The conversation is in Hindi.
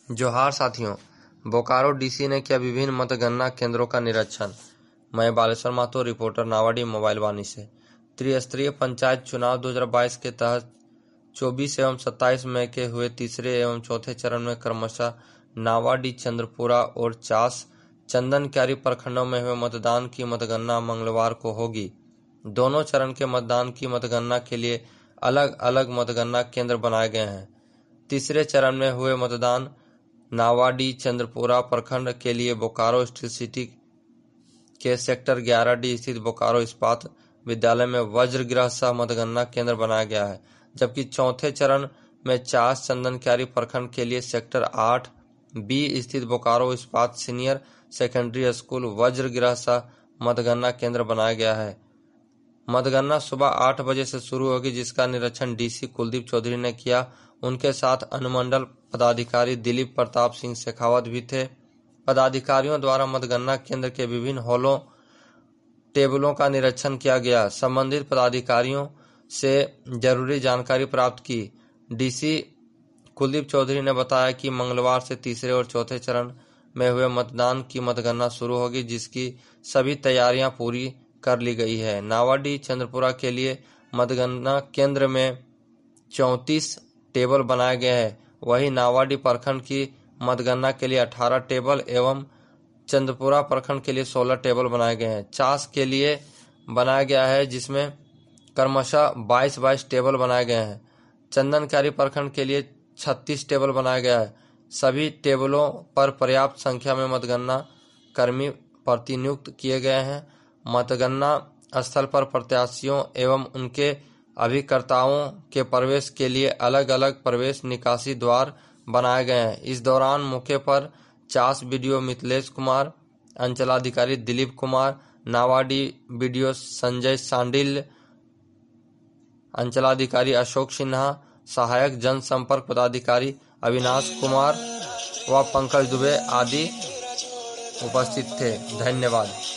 जोहार साथियों, बोकारो डीसी ने किया विभिन्न मतगणना केंद्रों का निरीक्षण। मैं बालेश्वर माथुर, रिपोर्टर नावाडी मोबाइल वाणी से। त्रिस्तरीय पंचायत चुनाव 2022 के तहत 24 एवं 27 मई के हुए तीसरे एवं चौथे चरण में क्रमशः नावाडी, चंद्रपुरा और चास चंदनक्यारी प्रखंडों में हुए मतदान की मतगणना मंगलवार को होगी। दोनों चरण के मतदान की मतगणना के लिए अलग अलग मतगणना केंद्र बनाए गए हैं। तीसरे चरण में हुए मतदान नावाडी चंद्रपुरा प्रखंड के लिए बोकारो स्टील सिटी के सेक्टर 11D स्थित बोकारो इस्पात विद्यालय में वज्रगृह सह मतगणना केंद्र बनाया गया है, जबकि चौथे चरण में चास चंदनक्यारी प्रखंड के लिए सेक्टर 8B स्थित बोकारो इस्पात सीनियर सेकेंडरी स्कूल वज्रगृह सह मतगणना केंद्र बनाया गया है। मतगणना सुबह 8 बजे से शुरू होगी, जिसका निरीक्षण डीसी कुलदीप चौधरी ने किया। उनके साथ अनुमंडल पदाधिकारी दिलीप प्रताप सिंह शेखावत भी थे। पदाधिकारियों द्वारा मतगणना केंद्र के विभिन्न हॉलों, टेबलों का निरीक्षण किया गया। संबंधित पदाधिकारियों से जरूरी जानकारी प्राप्त की। डीसी कुलदीप चौधरी ने बताया कि मंगलवार से तीसरे और चौथे चरण में हुए मतदान की मतगणना शुरू होगी, जिसकी सभी तैयारियां पूरी कर ली गई है। नावाडी चंद्रपुरा के लिए मतगणना केंद्र में 34 टेबल बनाए गए हैं। वहीं नावाडी प्रखंड की मतगणना के लिए 18 टेबल एवं चंद्रपुरा प्रखंड के लिए 16 टेबल बनाए गए हैं। चास के लिए बनाया गया है, जिसमें क्रमशः 22 टेबल बनाए गए हैं। चंदनक्यारी प्रखंड के लिए 36 टेबल बनाया गया है। सभी टेबलों पर पर्याप्त संख्या में मतगणना कर्मी प्रतिनियुक्त किए गए हैं। मतगणना स्थल पर प्रत्याशियों एवं उनके अभिकर्ताओं के प्रवेश के लिए अलग अलग प्रवेश निकासी द्वार बनाए गए हैं। इस दौरान मौके पर चास बीडीओ मिथिलेश कुमार, अंचलाधिकारी दिलीप कुमार, नावाडी बीडीओ संजय सांडिल, अंचलाधिकारी अशोक सिन्हा, सहायक जनसंपर्क पदाधिकारी अविनाश कुमार व पंकज दुबे आदि उपस्थित थे। धन्यवाद।